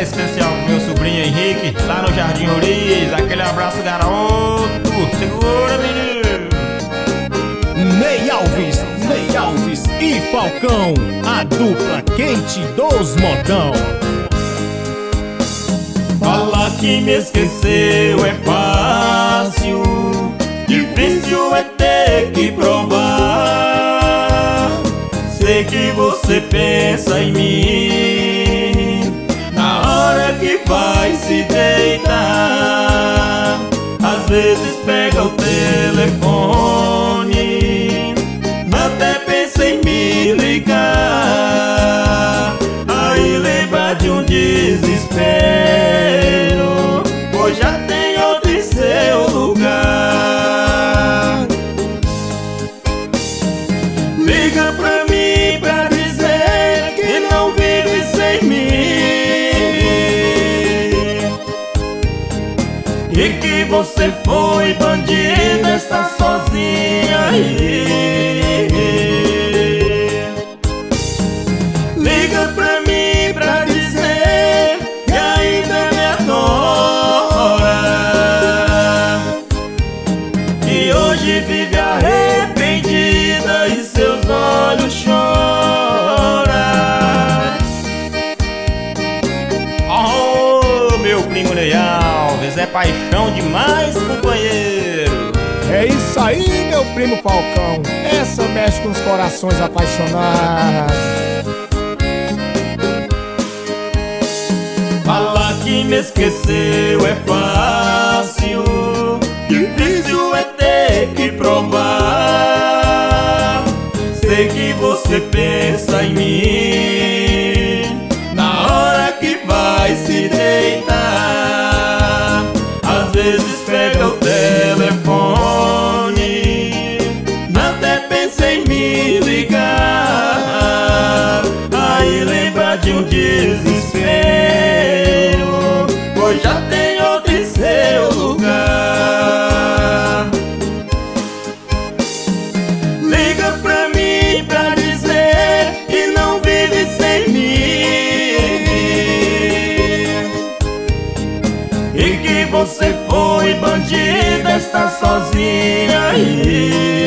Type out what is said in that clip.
especial pro meu sobrinho Henrique, lá no Jardim Oriz. Aquele abraço, garoto. Segura, menino. Ney Alves e Falcão, a dupla quente dos modão. Falar que me esqueceu é fácil, difícil é ter que provar. Sei que você pensa em mim na hora que vai se deitar. Às vezes pega o telefone, até pensa em me ligar. Aí lembra de um desespero, pois já tem outro em seu lugar. Liga pra mim pra dizer que não vive sem mim e que você foi bandida, está sozinha aí. Liga pra mim pra dizer que ainda me adora, que hoje vive arrependida e seus olhos choram. Oh, meu primo Ney Alves, é paixão demais, companheiro. É isso aí, meu primo Falcão, essa mexe com os corações apaixonados. Falar que me esqueceu é fácil, difícil é ter que provar. Sei que você pensa em mim na hora que vai se deitar. Às vezes pega o telefone, até pensa em me ligar. Aí lembra de um desespero, pois já tem outro em seu lugar. Liga pra mim pra dizer que não vive sem mim e que você foi bandida, está sozinha aí.